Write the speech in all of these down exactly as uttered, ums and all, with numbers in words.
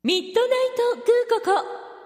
ミッドナイトグーココ。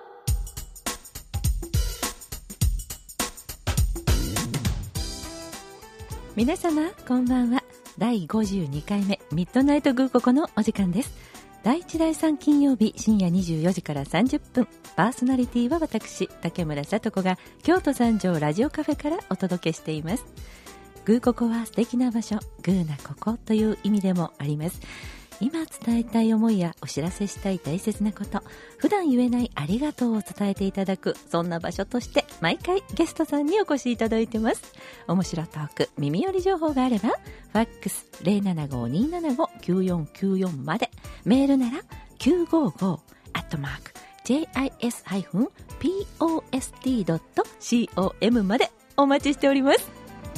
皆様こんばんは。だいごじゅうにかいめミッドナイトグーココのお時間です。だいいちだいさん金曜日深夜にじゅうよじからさんじゅっぷん、パーソナリティは私竹村聡子が京都三条ラジオカフェからお届けしています。グーココは素敵な場所、グーなここという意味でもあります。今伝えたい思いやお知らせしたい大切なこと、普段言えないありがとうを伝えていただく、そんな場所として毎回ゲストさんにお越しいただいてます。面白トーク、耳寄り情報があればファックス ゼロななご にーななご きゅうよんきゅうよん まで、メールなら きゅうごご アットマーク ジェイアイエス ピーオーエスティー ドット コム までお待ちしております。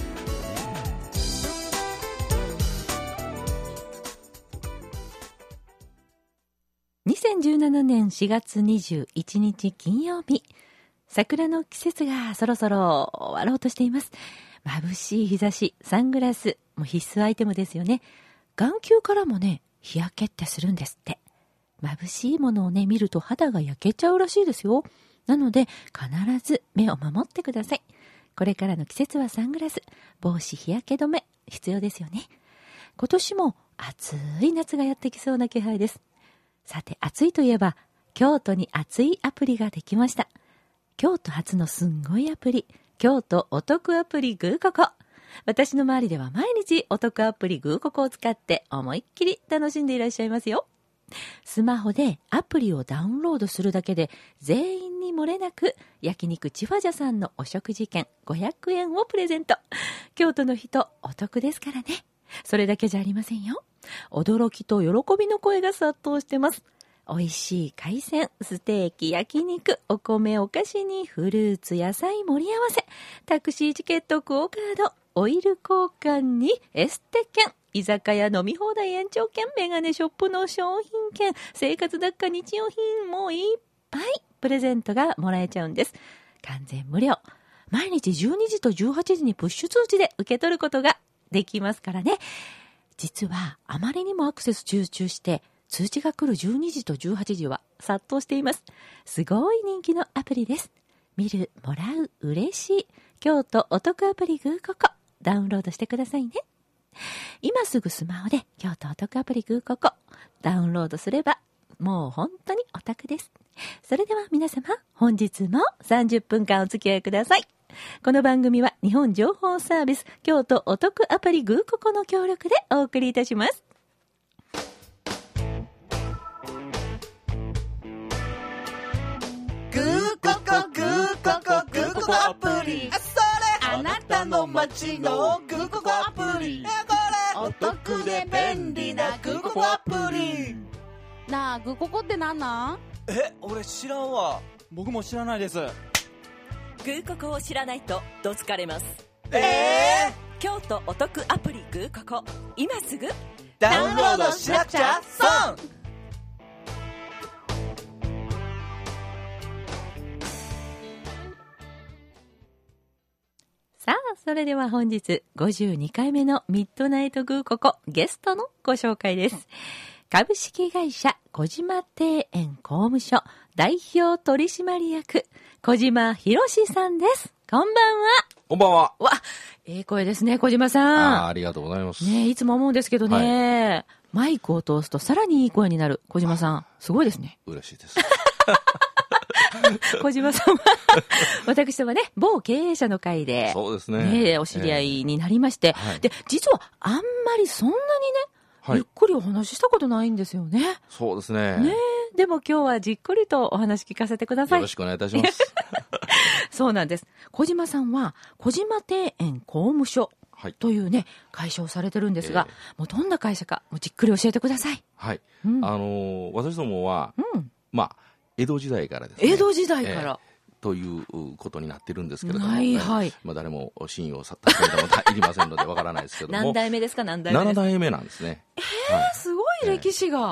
にせんじゅうななねんしがつにじゅういちにち金曜日、桜の季節がそろそろ終わろうとしています。眩しい日差し、サングラスも必須アイテムですよね。眼球からもね、日焼けってするんですって。眩しいものをね見ると肌が焼けちゃうらしいですよ。なので必ず目を守ってください。これからの季節はサングラス、帽子、日焼け止め必要ですよね。今年も暑い夏がやってきそうな気配です。さて、暑いといえば京都に暑いアプリができました。京都初のすんごいアプリ、京都お得アプリグーココ。私の周りでは毎日お得アプリグーココを使って思いっきり楽しんでいらっしゃいますよ。スマホでアプリをダウンロードするだけで全員に漏れなく焼肉ちファジャさんのお食事券ごひゃくえんをプレゼント。京都の人お得ですからね。それだけじゃありませんよ。驚きと喜びの声が殺到してます。美味しい海鮮、ステーキ、焼肉、お米、お菓子にフルーツ、野菜盛り合わせ、タクシーチケット、クオカード、オイル交換にエステ券、居酒屋飲み放題延長券、メガネショップの商品券、生活雑貨日用品もいっぱいプレゼントがもらえちゃうんです。完全無料。毎日じゅうにじとじゅうはちじにプッシュ通知で受け取ることができますからね。実はあまりにもアクセス集中して通知が来るじゅうにじとじゅうはちじは殺到しています。すごい人気のアプリです。見る、もらう、嬉しい京都お得アプリグーココ、ダウンロードしてくださいね。今すぐスマホで京都お得アプリグーココダウンロードすればもう本当にお得です。それでは皆様、本日もさんじゅっぷんかんお付き合いください。この番組は日本情報サービス京都お得アプリグーココの協力でお送りいたします。 グーココグーココグーココアプリ、あ、それあなたの街のグーココアプリ、これお得で便利なグーココアプリ。 なあ、グーココってなんなん？ え、俺知らんわ。僕も知らないです。 グーココを知らないとどつかれます。 えー、京都お得アプリグーココ、今すぐダウンロードしなくちゃ損。 さあ、それでは本日ごじゅうにかいめのミッドナイトグーココ、ゲストのご紹介です。株式会社小島庭園工務所代表取締役小島博史さんです。こんばんは。 こんばんは。 わ、ええ声ですね、小島さん。 あ, ありがとうございます。 ね、いつも思うんですけどね、はい、マイクを通すとさらにいい声になる小島さん、すごいですね。 嬉しいです。 小島さんは私とはね、某経営者の会で、 そうですね、 ね、お知り合いになりまして、えーはい、で実はあんまりそんなにね、はい、ゆっくりお話ししたことないんですよね。 そうですね。 ね、でも今日はじっくりとお話聞かせてください。 よろしくお願いいたします。 そうなんです。小島さんは小島庭園工務所というね、会社をされてるんですが、えー、もうどんな会社かもうじっくり教えてください。 はい、うん、あのー、私どもは、うん、まあ江戸時代からですね。 江戸時代から、 えー、ということになってるんですけれども、 はいはい、 まあ、誰も信用されたもいりませんのでわからないですけども何代目ですか？何代目ですか？ ななだいめなんですね。 えーはい、すごい歴史が、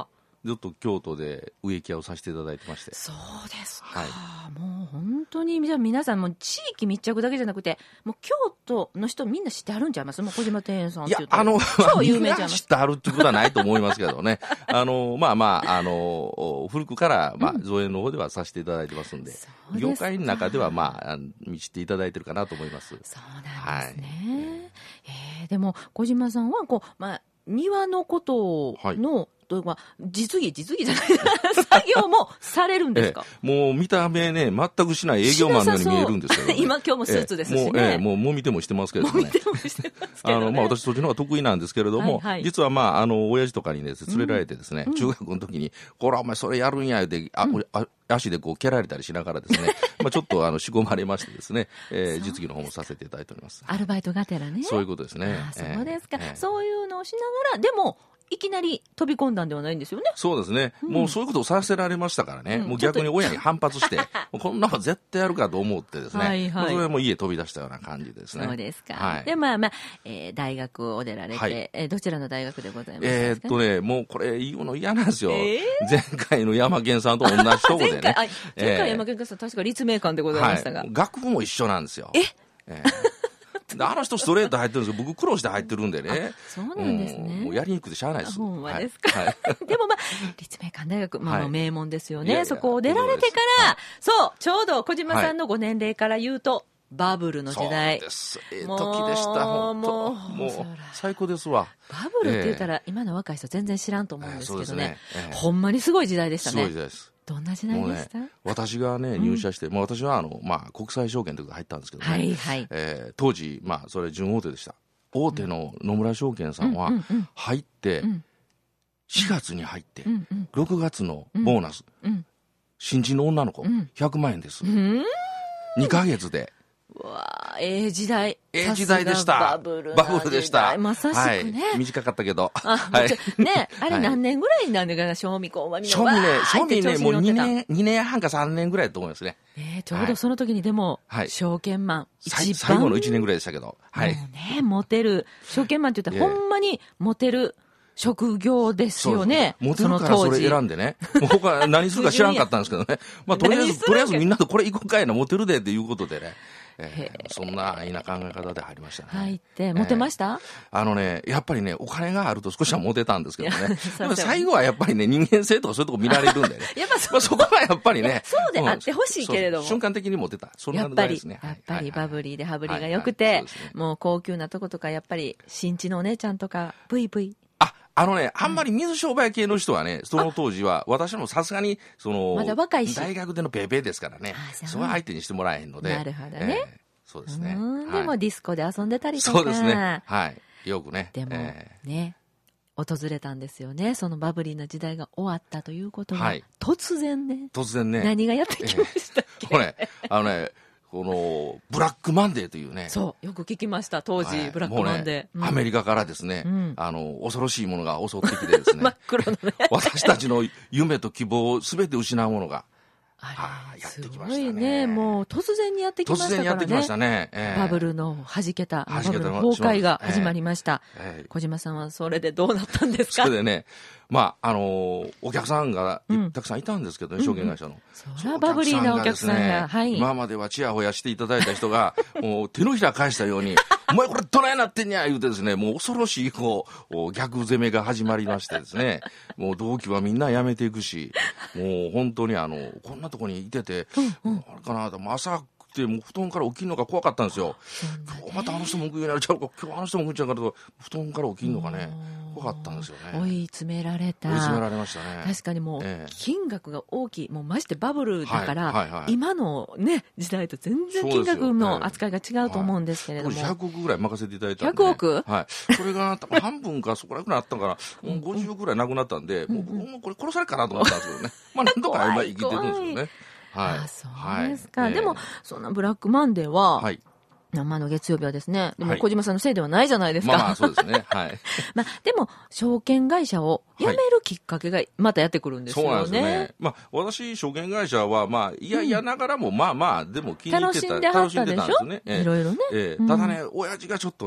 ずっと京都で植木屋をさせていただいてまして。 そうですか、 はい、 もう本当にじゃあ皆さんも地域密着だけじゃなくてもう京都の人みんな知ってあるんちゃいます？もう小島庭園さんっていうといやあの超有名じゃいます。 知ってあるっていうことはないと思いますけどねあのまあまああの古くから、まあ、造園の方ではさせていただいてますんで、うん、業界の中ではまあ知っていただいてるかなと思います。 そうなんですね、はいえー、でも小島さんはこう、まあ、庭のことの、はいとまあ、実技実技じゃない作業もされるんですか？ ええ、もう見た目ね全くしない営業マンのように見えるんですけど、ね、 今今日もスーツですしね、 ええ、もう、ええ、もうもみてもしてますけどねもみてもしてますけど、ね、あのまあ、私そっちの方が得意なんですけれども、はいはい、実はまああの親父とかにです、ね、連れられてですね、うん、中学の時にこらお前それやるんやで、あ、うん、あ足でこう蹴られたりしながらですねまあちょっとあの仕込まれましてですね、えー、実技の方もさせていただいております。 アルバイトがてらね。 そういうことですね。 あそうですか、えー、そういうのをしながらでもいきなり飛び込んだんではないんですよね。 そうですね、うん、もうそういうことをさせられましたからね、うん、もう逆に親に反発してこんなの絶対やるかと思ってですねはい、はい、それも家飛び出したような感じですね。 そうですか、 はい、 でまあまあ、えー、大学を出られて、はい、えー、どちらの大学でございますか？ えー、っとねもうこれ言うの嫌なんですよ、えー、前回の山健さんと同じとこでね前回、 前回山健さん確か立命館でございましたが、 はい、学部も一緒なんですよ。 ええーあの人ストレート入ってるんですけど僕苦労して入ってるんでね。 そうなんですね。 もうやりにくくてしゃあないです。 ほんまですか、はい、でもまあ立命館大学、まあ、 はい、 名門ですよね。いやいやそこを出られてから、はい、そうちょうど小島さんのご年齢から言うと、はい、バブルの時代。 そうですええ時でした本当もう最高ですわ。 バブルって言ったら、えー、今の若い人全然知らんと思うんですけどね、 えーねえー、 ほんまにすごい時代でしたね。 すごい時代です。 どんな時代でした？ ね、私がね入社して、うんまあ、私はあの、まあ、国際証券というか入ったんですけどね、 はいはいえー、当時、まあ、それ準大手でした。大手の野村証券さんは入って、うんうんうん、しがつに入って、うんうん、ろくがつのボーナス、うん、新人の女の子、うん、ひゃくまんえんです、うん、にかげつで。 うわええ時代ええ時代でした。 バブルバブルでした。 まさしくね、 はい、短かったけどあ、はい、ねあれ何年ぐらいなんだかな、はい、賞味こうまみ賞味ね賞味ねもうにねんにねんはんかさんねんぐらいだと思いますね。 えー、ちょうどその時にでも、はい、証券マン一番最後のいちねんぐらいでしたけど、はい、 もうねモテる証券マンって言ったらほんまにモテる職業ですよね。 モテるからそれ選んでね。もう他何するか知らんかったんですけどね。まあとりあえずとりあえずみんなとこれ行こうかいなモテるでっていうことでね。えー、そんな安易な考え方で入りましたね。 入ってモテました、 えー、あのねやっぱりねお金があると少しはモテたんですけどねでも最後はやっぱりね人間性とかそういうとこ見られるんでねやっぱ そ,、 まあ、そこはやっぱりねそうであってほしいけれども、 うん、瞬間的にモテたそんなぐらいですね。 やっぱり、やっぱりバブリーで羽振りが良くて、はいはいはいね、もう高級なとことかやっぱり新地のお姉ちゃんとかブイブイああのね、あんまり水商売系の人はね、その当時は、私もさすがに、その、 まだ若いし大学でのペーペーですからね、それは相手にしてもらえへんので。 なるほどね。 えー、そうですね。 でもディスコで遊んでたりとか。 そうですね。はい。よくね。 でも、えー、ね、訪れたんですよね。そのバブリーな時代が終わったということが、はい、突然ね。 突然ね。 何がやってきましたっけ、 えー、これ、あのね、このブラックマンデーというね、 そうよく聞きました当時、はい、ブラックマンデー、 ねうん、アメリカからですね、うん、あの恐ろしいものが襲ってきてですね真っ黒のね私たちの夢と希望をすべて失うものがあれ、やってきましたね。 すごいね、もう突然にやってきましたからね。突然にやってきましたね。えー、バブルの弾けた、バブルの崩壊が始まりました。えー、小島さんはそれでどうなったんですか？ それでね、まああのー、お客さんが、うん、たくさんいたんですけどね、証券会社の。 そりゃバブリーなお客さんが、はい。 今まではチヤホヤしていただいた人が、もう手のひら返したように、お前これどないなってんにゃ言うてですね、もう恐ろしいこう逆攻めが始まりましてですね、もう同期はみんな辞めていくし、もう本当にあのこんなとこにいてて、うんうん、あれかな、でも朝でもう布団から起きるのが怖かったんですよ。今日またあの人も食いになるちゃうか、今日あの人も食いちゃうからと布団から起きるのがね怖かったんですよね。 追い詰められた。 追い詰められましたね。 確かにもう、ええ、金額が大きい、もうましてバブルだから、はいはいはい、今のね時代と全然金額の扱いが違うと思うんですけれども、 はい、ひゃくおくぐらい任せていただいたんで、ね、 ひゃくおく、 はい、それが半分かそこらぐらいあったからもうごじゅうぐらいなくなったんで、うんうん、もうもうこれ殺されるかなと思ったんですけどねまあなんとか今生きてるんですよね。はい、 あ、そうですか、はい、でも、えー、そんなブラックマンデーは、はい、生の月曜日はですね、でも小島さんのせいではないじゃないですか。 はい、まあ、まあそうですね。はい。 まあでも証券会社を辞めるきっかけがまたやってくるんですよね。はい、そうなんですね。 まあ私証券会社はまあいやいやながらも、うん、まあまあでも気に入ってた、 楽しんではったでしょ。 楽しんでたんですね。 いろいろね。 えー、ただね、うん、親父がちょっとね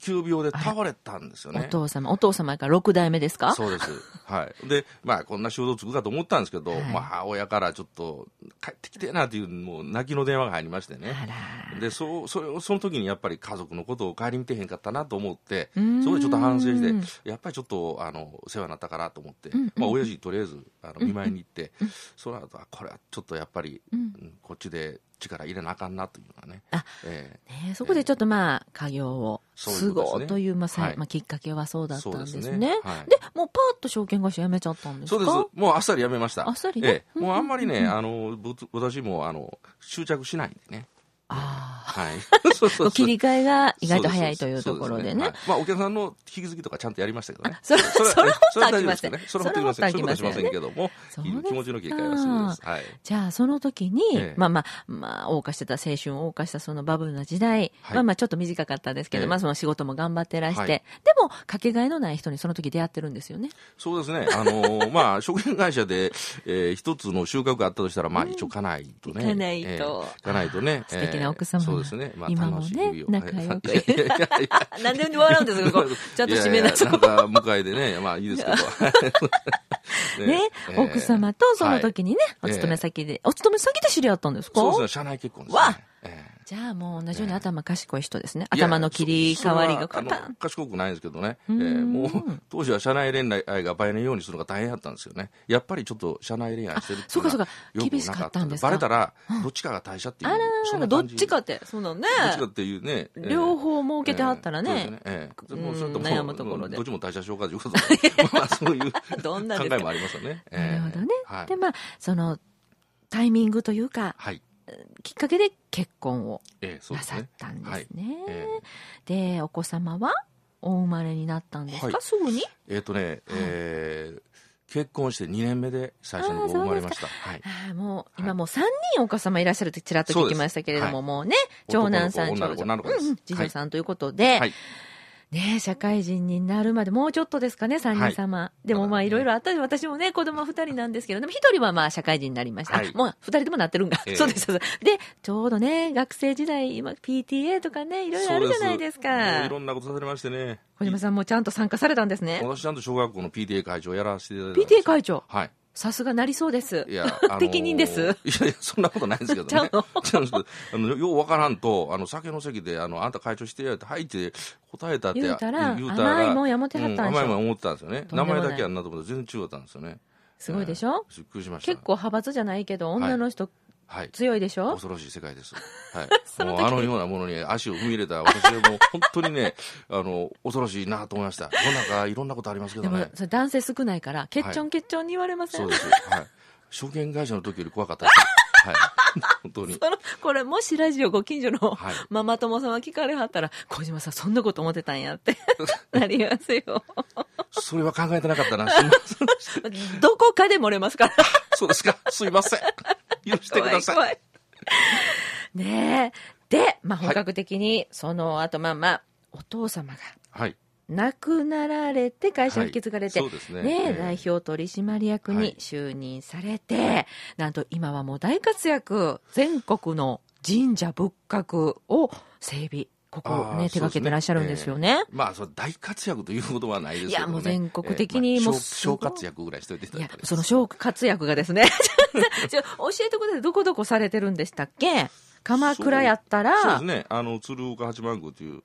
急病で倒れたんですよね。 お父様、お父様からろく代目ですか？ そうです。はい。で、まあ、こんな仕事つくかと思ったんですけど、はい、まあ、母親からちょっと、帰ってきてなという、もう、泣きの電話が入りましてね。で、そう、それを、その時にやっぱり家族のことを顧みてへんかったなと思って、そこでちょっと反省して、やっぱりちょっと、あの、世話になったからと思って、うんうん、まあ、親父とりあえず、あの、見舞いに行って、うんうん、その後は、これはちょっとやっぱり、うん、こっちで、力入れなあかんなというのはね。あ、 えー、ね、そこでちょっとまあ、家業を継ごうという、まあ、はい、まあ、きっかけはそうだったんですね。で、ねはい、で、もうパーッと証券会社辞めちゃったんですか？ そうです。もうあっさり辞めました。 あっさりね。 えー、もうあんまりね、あの、私も、あの、執着しないんでね。 ああ。 はい。 そうそうそう切り替えが意外と早いというところでね。 そうですねはい、まあ、お客さんの引き継ぎとかちゃんとやりましたけどね。 それ、それ、それはほったきません。 それはほったきません。そういうことはしませんけども、気持ちの切り替えはするです。はい。 じゃあ、その時に、ええ、まあまあ、まあ、謳歌してた、青春を謳歌したそのバブルな時代、はい、まあまあ、ちょっと短かったですけど、ええ、まあ、その仕事も頑張ってらして、はい、でも、かけがえのない人にその時出会ってるんですよね。 そうですね。あのー、まあ、証券会社で、えー、一つの収穫があったとしたら、まあ、一応、かないとね。 かないと。 えー、かないとね。 素敵な奥様。 そうですね。 まあ、今もね、仲良く。なんで笑うんですか、ここ。ちゃんと締めなさい。なんか、向かいでね、まあいいですけど。 ね、奥様とその時にね、お勤め先で、お勤め先で知り合ったんですか？ そうですね、社内結婚ですね。 わじゃあもう同じように頭賢い人ですね。頭の切り替わりがパン。 賢くないんですけどね。えー、もう当時は社内恋愛が倍のようにするのが大変だったんですよね。やっぱりちょっと社内恋愛してるっていうのがよくなかった。そうかそうか。厳しかったんですか。 バレたらどっちかが退社っていう。 あら、どっちかって、そうなのね。 どっちかっていうね。 両方儲けてはったらね。 悩むところで。どっちも退社しようかということで。まあそういう考えもありますよね。 なるほどね。でまあそのタイミングというか。はい。きっかけで結婚をなさったんですね。えーで、えー、でお子様はお生まれになったんですか、はい、すぐにえっ、ー、とね、はいえー、結婚してにねんめで最初に生まれました。 はい、あもう今もうさんにんお子様いらっしゃるってちらっと聞きましたけれども、はい、もうね長男さん長女、うん、次女さんということで、はいねえ、社会人になるまでもうちょっとですかね、さんにん様。はい、でもまあいろいろあったり、私もね、子供ふたりなんですけど、でもひとりはまあ社会人になりました。はい、もうふたりともなってるんだ。えー、そうです。で、ちょうどね、学生時代、今 ピーティーエー とかね、いろいろあるじゃないですか。 いろんなことさせましてね。 小島さんもちゃんと参加されたんですね。 私ちゃんと小学校の ピーティーエー 会長やらせていただいた。 ピーティーエー 会長はい。 さすがなりそうです。 いや、あのー、 適任です。 いやいや、そんなことないんですけどね。ちゃうのちゃうんですけど、あの、ようわからんと、あの、酒の席で、あの、あんた会長してやって、はいって答えたって、 言うたら、言うたら甘いもんやもてはったんでしょ、 うん、甘いもん思ってたんですよね。名前だけやんなと思ったら全然違ったんですよね。 すごいでしょ、 えー、びっくりしました。 結構派閥じゃないけど、女の人、はいはい、強いでしょ。 恐ろしい世界です。はい。もうあのようなものに足を踏み入れた私はもう本当にね、あの恐ろしいなと思いました。世の中いろんなことありますけどね。 でもそれ男性少ないからケッチョンケッチョンに言われません。 はい、そうです。はい。証券会社の時より怖かったです。はい。本当に。 そのこれもしラジオご近所のママ友さんは聞かれはったら、小島さんそんなこと思ってたんやってなりますよ。 それは考えてなかったな。 どこかで漏れますから。 そうですか。すいません。許してください。怖い怖いねえ。で、まあ、本格的に、はい、その後、まあまあ、お父様が、はい。亡くなられて、会社を引き継がれて、はい、そうですね。ねえ、えー、代表取締役に就任されて、はい、なんと今はもう大活躍、全国の神社仏閣を整備。ここね、手掛けてらっしゃるんですよね。 えー、まあ、それ大活躍ということはないですけどね。いや、もう全国的にもう、えーまあ、 小活躍ぐらいしといていただいたら。いや、 その小活躍がですね、教えてくれてどこどこされてるんでしたっけ？鎌倉やったら。 そうですね、あの、鶴岡八幡宮という。 うん。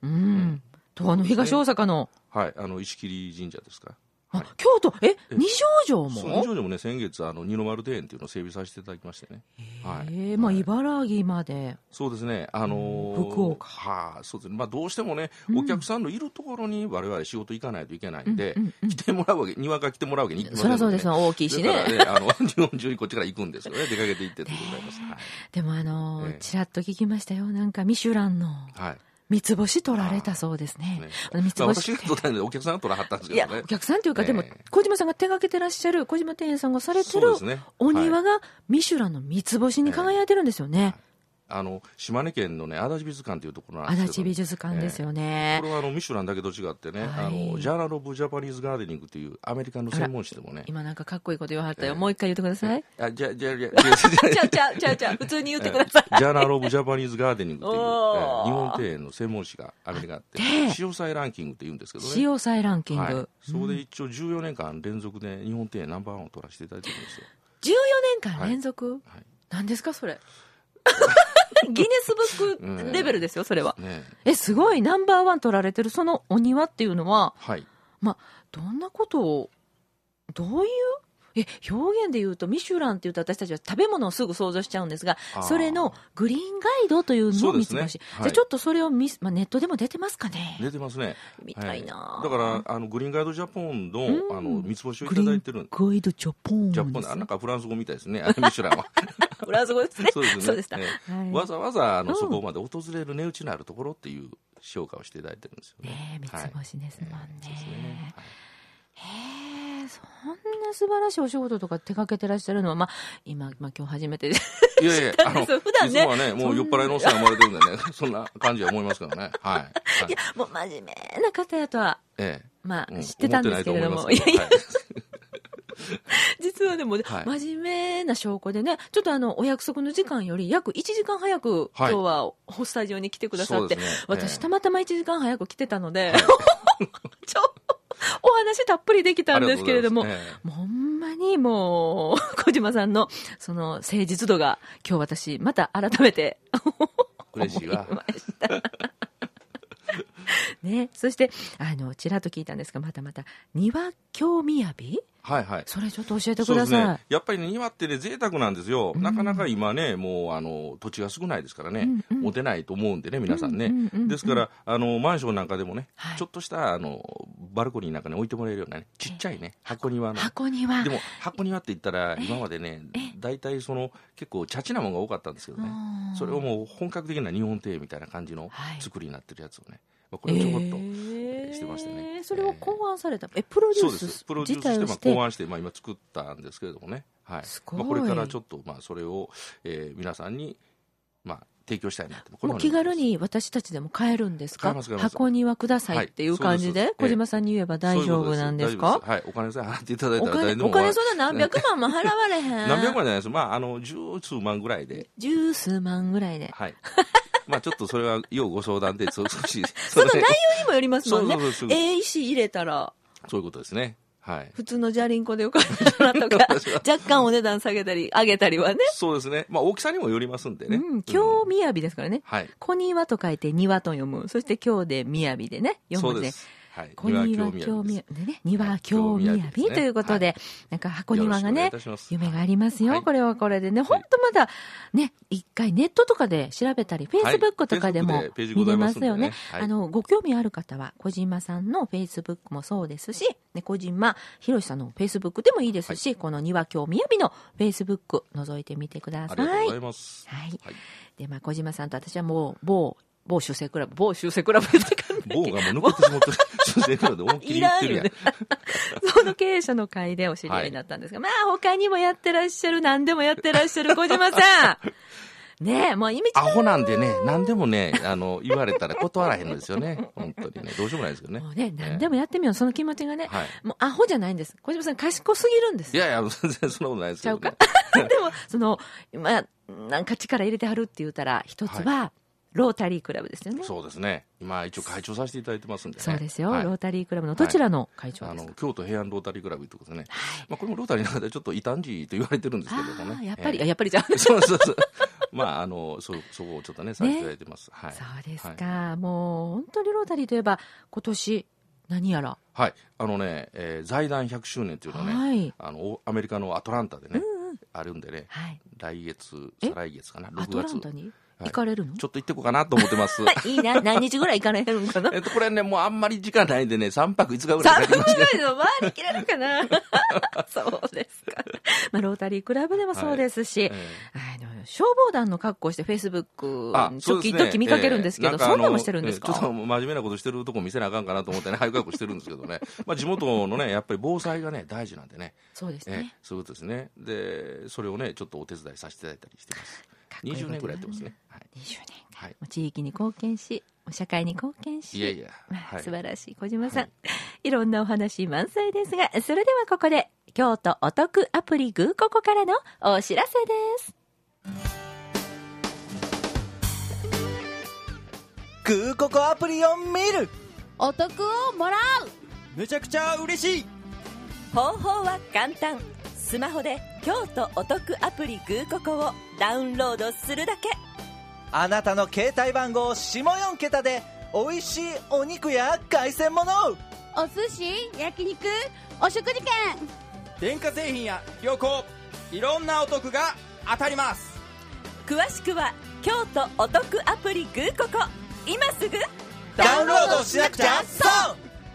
と、あの、東大阪の。 はい、あの、石切神社ですか。 あ、京都、え、二条城も二条城もね、先月、あの、二の丸庭園っていうのを整備させていただきましてね。 はい。まあ、茨城まで。 そうですね、あのー、福岡。 はあ、そうですね。まあ、どうしてもね、お客さんのいるところに我々仕事行かないといけないんで、来てもらうわけ、庭から来てもらうわけにいきませんので。 そりゃそうです、大きいしね。 だからね、あの、日本中にこっちから行くんですよね。出かけて行ってってございます。 でも、あの、ちらっと聞きましたよ。なんか、ミシュランの。はい。三つ星取られたそうですね。 ね三つ星。私が取ったんで、お客さんが取らはったんですけどね。 いや、お客さんというか、でも、小島さんが手掛けてらっしゃる、小島庭園さんがされてる、お庭がミシュランの三つ星に輝いてるんですよね。 あの島根県のね足立美術館というところなん足ですけど、 立美術館ですよね、 えー、これはあのミシュランだけと違ってね、 はい、 あのジャーナル・オブ・ジャパニーズ・ガーデニングというアメリカの専門誌でもね、 今なんかかっこいいこと言わはったよ、 えー、 もう一回言ってください。 あじゃじゃじゃちゃうちゃうちゃうちゃう普通に言ってください。 ジャーナル・オブ・ジャパニーズ・ガーデニングという、えー、日本庭園の専門誌がアメリカあって潮騒ランキングって言うんですけどね、 潮騒ランキング、はい、 そこで一応じゅうよねんかん連続で日本庭園ナンバーワンを取らせていただいてるんですよ。 じゅうよねんかん連続、はいはい、何ですかそれギネスブックレベルですよそれは、ね、えすごいナンバーワン取られてるそのお庭っていうのは、はい、まあどんなことをどういうえ表現で言うとミシュランって言うと私たちは食べ物をすぐ想像しちゃうんですが、それのグリーンガイドというのを三つ星、ねはい、じゃあちょっとそれを見、まあ、ネットでも出てますかね。 出てますね。 見たいな、 はい、だからあのグリーンガイドジャポン の,、うん、あの三つ星をいただいてる。 グリーンガイドジャポンジャポンなんかフランス語みたいですねミシュランはフランス語ですね。 そうですね。 そうでした、 ねはい、 わざわざあの、うん、そこまで訪れる値打ちのあるところっていう評価をしていただいてるんですよね。 ね三つ星ですもんね。はいねはいへえ、そんな素晴らしいお仕事とか手掛けてらっしゃるのは、まあ、今、まあ、今日初めていやいや、あの、普段ね、いつもはね、もう酔っ払いのおっさんが生まれてるんでね、そんな感じは思いますからね。はい。はい、 いや、もう真面目な方やとは、 ええ、 まあ、 うん、 知ってたんですけれども、いやいや、はい、実はでも、はい、真面目な証拠でね、ちょっとあの、お約束の時間より約いちじかん早く、今日はスタジオに来てくださって、はいねええ、私、たまたまいちじかん早く来てたので、はい、ちょっと、お話たっぷりできたんですけれども、ええ、もうほんまにもう小島さんのその誠実度が今日私また改めて嬉しいわ思いましたね、そしてあのちらっと聞いたんですがまたまた庭京みやび、 はいはい、 それちょっと教えてください。 ね、やっぱり、ね、庭ってね贅沢なんですよ、うん、なかなか今ねもうあの土地が少ないですからね、うんうん、持てないと思うんでね皆さんね、うんうんうんうん、ですからあのマンションなんかでもね、はい、ちょっとしたあのバルコニーなんかに置いてもらえるようなねちっちゃいね箱庭の箱庭でも箱庭って言ったら今までね大体その結構チャチなものが多かったんですけどね、それをもう本格的な日本庭園みたいな感じの作りになってるやつをね、これをちょこっとしてましてね、 えー、それを考案された、えー、プロデュースしてプロデュースして、まあ、考案して、まあ、今作ったんですけれどもね、はいまあ、これからちょっと、まあ、それを、えー、皆さんに、まあ、提供したいなってもう気軽に私たちでも買えるんですか？箱庭くださいっていう感じで、はい、小島さんに言えば大丈夫なんですか？ はい、お金さえ払っていただいたら誰でもお金そんな何百万も払われへん何百万じゃないです、まあ、あの十数万ぐらいで十数万ぐらいで、 はいまあちょっとそれは要ご相談で少しその内容にもよりますもんね。ええ石入れたらそういうことですね。はい、 普通のジャリンコでよかったなとか若干お値段下げたり上げたりはね。 そうですね、まあ、大きさにもよりますんでね、うん、 京みやびですからね、 はい、 小庭と書いて庭と読む、そして京でみやびでね読むんで、 はい、 小庭京みやびでね、庭京みやびということで、はい、なんか箱庭がね夢がありますよ、はい、これはこれでね、本当まだね一回ネットとかで調べたり、フェイスブックとかでも見れますよね、はい、あのご興味ある方は小島さんのフェイスブックもそうですし、ね、小島博さんのフェイスブックでもいいですし、はい、この庭京みやびのフェイスブック覗いてみてください。 ありがとうございます。 はい、はい、でまあ小島さんと私はもう某某修正クラブ、某修正クラブって感じ。 某がもう抜けてしまって修正クラブで思いっきり言ってるやん。 ね、その経営者の会でお知り合いになったんですが、はい、まあ他にもやってらっしゃる、何でもやってらっしゃる小島さん。ねえ、もう意味違う。 アホなんでね、何でもね、あの、言われたら断らへんのですよね。本当にね。どうしようもないですけどね。 もうね、何でもやってみよう。その気持ちがね、はい、もうアホじゃないんです。小島さん賢すぎるんです。 いやいや、全然そんなことないですけど、ね。 ちゃうかでも、その、まあ、なんか力入れてはるって言ったら、一つは、はい、ロータリークラブですよね。 そうですね。今一応会長させていただいてますんでね。 そうですよ。はい、ロータリークラブのどちらの会長ですか？はい、あの京都平安ロータリークラブということですね。はい、まあこれもロータリーの中でちょっと異端児と言われてるんですけどもね。 やっぱり、えー、やっぱりじゃん。 そうそうそう。まああのそそこをちょっとねさせていただいてます。ね、はい。 そうですか。はい、もう本当にロータリーといえば今年何やら。 はい。あのね、えー、財団ひゃくしゅうねんというのはね、はい、あのアメリカのアトランタでね、うんうん、あるんでね、はい、来月再来月かな、ろくがつ。 アトランタに行かれるの？ ちょっと行ってこうかなと思ってます。 いいな。何日ぐらい行かれるのかな？ えっと、これね、もうあんまり時間ないんでね、さんぱくいつかぐらいかかりますね。 さんぱくぐらいの回りきれるかなそうですか。まあ、ロータリークラブでもそうですし、はいえー、あの消防団の格好してフェイスブック、時々見かけるんですけど、えー、そんなもしてるんですか？ ちょっと真面目なことしてるとこ見せなあかんかなと思ってね、早く早くしてるんですけどね。まあ、地元のね、やっぱり防災がね、大事なんでね。 そうですね。 えー、そういうことですね。で、それをね、ちょっとお手伝いさせていただいたりしてます。 わにじゅうねんぐらいやってますね。はい、 にじゅうねんか、 はい、 もう地域に貢献し、社会に貢献し、 いやいや、 まあはい、 素晴らしい小島さん、 はい、 いろんなお話満載ですが、それではここで京都お得アプリグーココからのお知らせです。 グーココアプリを見る、 お得をもらう、 めちゃくちゃ嬉しい。 方法は簡単。スマホで京都お得アプリグーココをダウンロードするだけ。 あなたの携帯番号下よん桁でおいしいお肉や海鮮物、 お寿司、焼肉、お食事券、 電化製品や旅行、いろんなお得が当たります。 詳しくは京都お得アプリグーココ、今すぐダウンロードしなくちゃ損。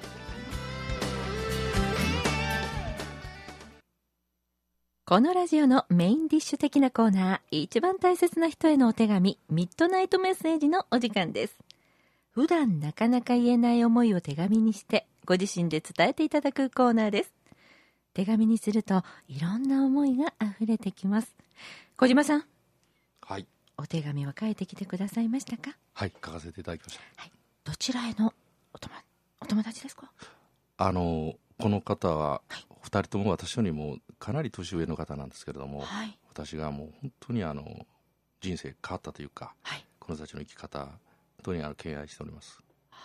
このラジオのメインディッシュ的なコーナー、一番大切な人へのお手紙、ミッドナイトメッセージのお時間です。普段なかなか言えない思いを手紙にしてご自身で伝えていただくコーナーです。手紙にするといろんな思いがあふれてきます。小島さん、 はい、 お手紙は書いてきてくださいましたか？ はい、書かせていただきました。 はい、どちらへのお友、お友達ですか？ あのこの方はふたりとも私よりもかなり年上の方なんですけれども、はい、私がもう本当にあの人生変わったというか、はい、この人たちの生き方本当にあの敬愛しております。はい、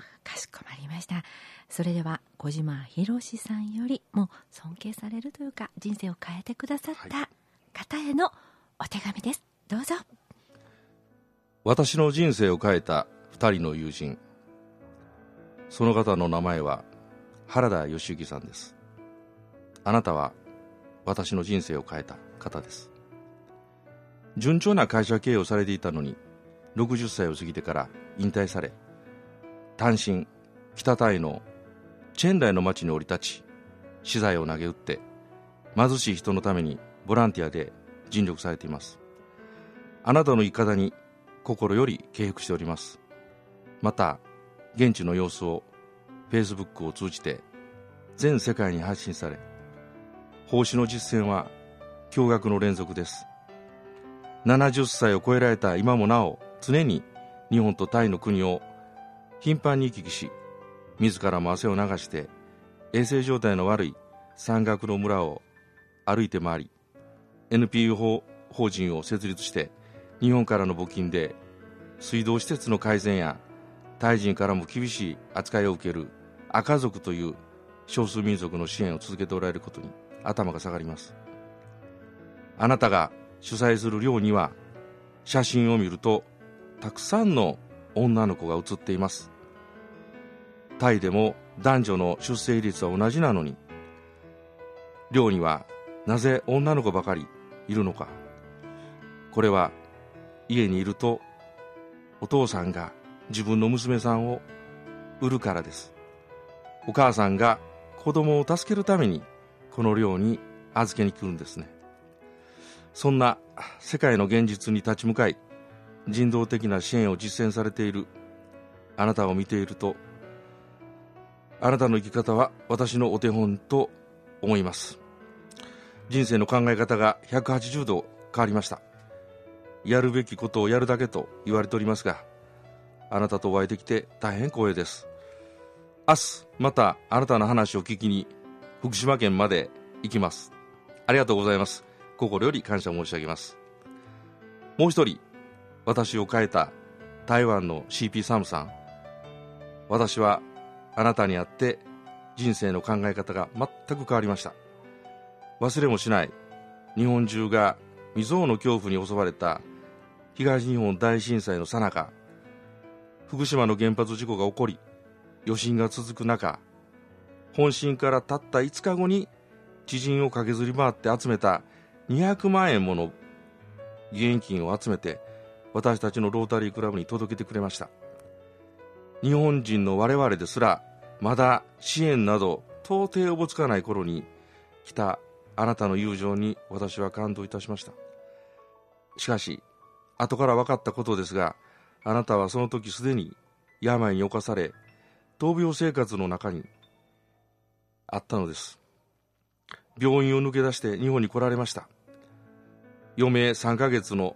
かしこまりました。それでは小島博さんよりも尊敬されるというか人生を変えてくださった方へのお手紙です。どうぞ。 私の人生を変えたふたりの友人、その方の名前は原田義之さんです。あなたは私の人生を変えた方です。順調な会社経営をされていたのにろくじゅっさいを過ぎてから引退され、単身北タイのチェンライの町に降り立ち、資材を投げ打って貧しい人のためにボランティアで尽力されています。あなたの生き方に心より敬服しております。また現地の様子をフェイスブックを通じて全世界に発信され、奉仕の実践は驚愕の連続です。ななじゅっさいを超えられた今もなお、常に日本とタイの国を頻繁に行き来し、自らも汗を流して衛生状態の悪い山岳の村を歩いて回り、 エヌピーオー 法人を設立して日本からの募金で水道施設の改善やタイ人からも厳しい扱いを受ける赤族という少数民族の支援を続けておられることに頭が下がります。あなたが主催する寮には写真を見るとたくさんの女の子が写っています。タイでも男女の出生率は同じなのに、寮にはなぜ女の子ばかりいるのか。これは家にいるとお父さんが自分の娘さんを売るからです。お母さんが子供を助けるためにこの寮に預けに来るんですね。そんな世界の現実に立ち向かい、人道的な支援を実践されているあなたを見ていると、あなたの生き方は私のお手本と思います。人生の考え方がひゃくはちじゅうど変わりました。やるべきことをやるだけと言われておりますが、あなたとお会いできて大変光栄です。明日またあなたの話を聞きに福島県まで行きます。ありがとうございます。心より感謝申し上げます。もう一人、私を変えた台湾の シーピー サムさん、私はあなたに会って人生の考え方が全く変わりました。忘れもしない、日本中が未曾有の恐怖に襲われた東日本大震災の最中、福島の原発事故が起こり余震が続く中、本震からたったいつかごに知人を駆けずり回って集めたにひゃくまんえんもの義援金を集めて私たちのロータリークラブに届けてくれました。日本人の我々ですらまだ支援など到底おぼつかない頃に来たあなたの友情に私は感動いたしました。しかし後から分かったことですが、あなたはその時すでに病に侵され闘病生活の中にあったのです。病院を抜け出して日本に来られました。余命さんかげつの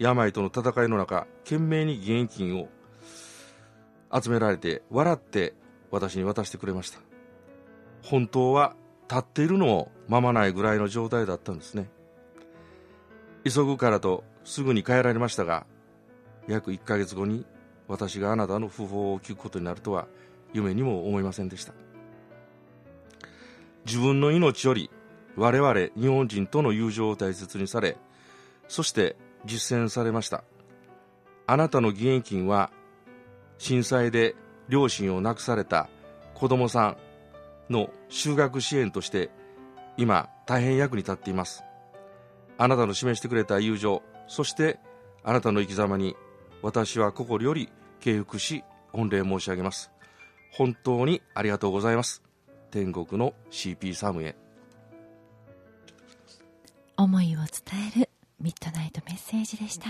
病との戦いの中、懸命に義援金を集められて、笑って私に渡してくれました。本当は立っているのもままないぐらいの状態だったんですね。急ぐからとすぐに帰られましたが、約いっかげつごに私があなたの訃報を聞くことになるとは夢にも思いませんでした。自分の命より我々日本人との友情を大切にされ、そして実践されました。あなたの義援金は震災で両親を亡くされた子供さんの就学支援として今大変役に立っています。あなたの示してくれた友情、そしてあなたの生き様に私は心より敬服し御礼申し上げます。本当にありがとうございます。天国の シーピー サムへ。 思いを伝えるミッドナイトメッセージでした。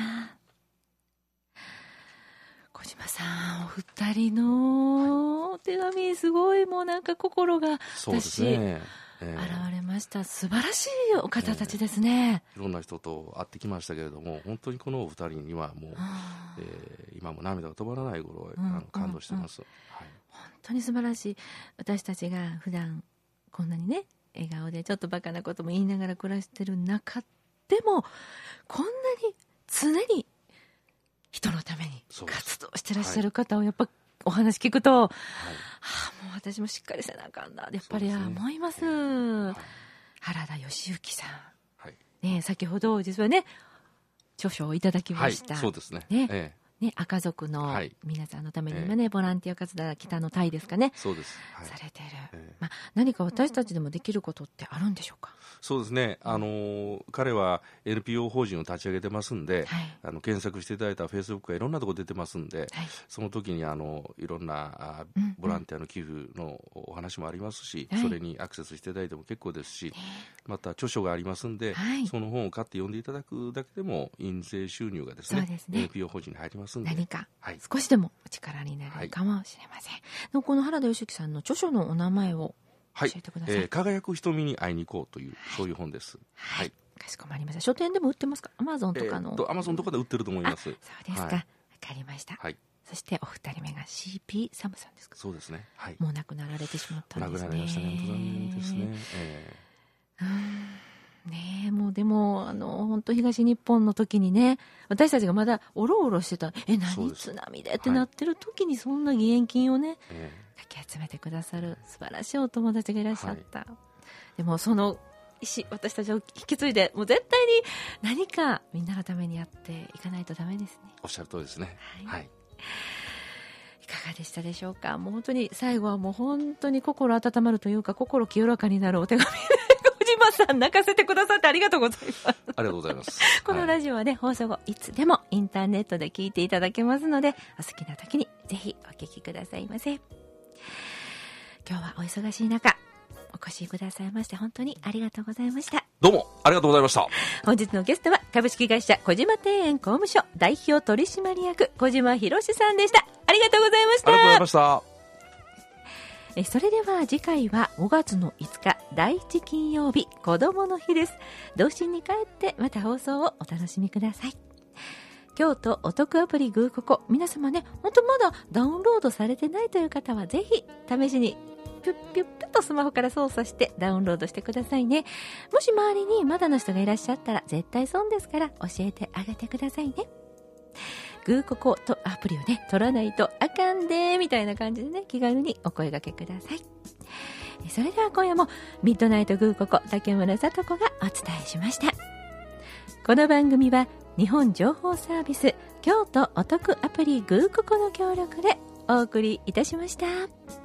小島さん、お二人のお手紙すごい、もうなんか心がそうですね、えー、 現れました。素晴らしいお方たちですね、 えー、いろんな人と会ってきましたけれども、本当にこのお二人にはもう、えー、今も涙が止まらない頃、うん、あの感動してます、うんうんはい、 本当に素晴らしい。私たちが普段こんなにね笑顔でちょっとバカなことも言いながら暮らしてる中でも、こんなに常に人のために活動してらっしゃる方をやっぱお話聞くと、はい、はあ、もう私もしっかりせなあかんなやっぱり思います。はい、原田義之さん、はいね、先ほど実はね著書をいただきました、 はい、そうですね、 ねええね、赤族の皆さんのために今ね、えー、ボランティア活動、北のタイですかね、 そうです、 はい、されている、えーまあ、何か私たちでもできることってあるんでしょうか。 そうですね、あのー、彼は エヌピーオー 法人を立ち上げてますんで、はい、あの検索していただいたフェイスブックがいろんなところ出てますんで、はい、その時にあのいろんなボランティアの寄付のお話もありますし、うんうん、それにアクセスしていただいても結構ですし、はい、また著書がありますんで、はい、その本を買って読んでいただくだけでも印税収入がですね、そうですね、エヌピーオー 法人に入りますんで、 何か少しでもお力になるかもしれません、はい、この原田義之さんの著書のお名前を教えてください。 はい、えー、輝く瞳に会いに行こうという、はい、そういう本です。 はい、はい、かしこまりました。書店でも売ってますか？アマゾンとかの、えー、 とアマゾンとかで売ってると思います。 そうですか、わ、はい、かりました、はい、そしてお二人目が シーピー サムさんですか？ そうですね、はい、 もう亡くなられてしまったんですね。 亡くなりましたね、本当残念ですね、えー、 うんねえ、もうでもあの本当東日本の時にね、私たちがまだおろおろしてた、え何津波でってなってる時にそんな義援金をね、えーかき集めてくださる素晴らしいお友達がいらっしゃった、はい、でもその意思、私たちを引き継いでもう絶対に何かみんなのためにやっていかないとダメですね。 おっしゃる通りですね、はい、はい、 いかがでしたでしょうか。もう本当に最後はもう本当に心温まるというか心清らかになるお手紙小島さん泣かせてくださってありがとうございます。ありがとうございますこのラジオはね、はい、放送後いつでもインターネットで聞いていただけますので、お好きな時にぜひお聞きくださいませ。今日はお忙しい中お越しくださいまして本当にありがとうございました。 どうもありがとうございました。 本日のゲストは株式会社小島庭園工務所代表取締役小島博さんでした。ありがとうございました。 ありがとうございました。 えそれでは次回はごがつのいつかだいいち金曜日子どもの日です。童心に帰ってまた放送をお楽しみください。京都お得アプリグーココ、皆様ね本当まだダウンロードされてないという方はぜひ試しにピュッピュッピュッとスマホから操作してダウンロードしてくださいね。もし周りにまだの人がいらっしゃったら絶対損ですから教えてあげてくださいね。グーココとアプリをね取らないとあかんでみたいな感じでね気軽にお声掛けください。それでは今夜もミッドナイトグーココ竹村さと子がお伝えしました。この番組は日本情報サービス京都お得アプリグーココの協力でお送りいたしました。